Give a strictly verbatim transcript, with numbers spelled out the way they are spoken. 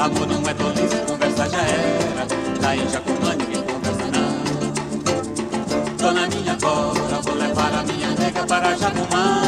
Amor não é tolice, conversa já era. Lá em Jacumã ninguém conversa não. Tô na minha cova, vou levar a minha nega para Jacumã.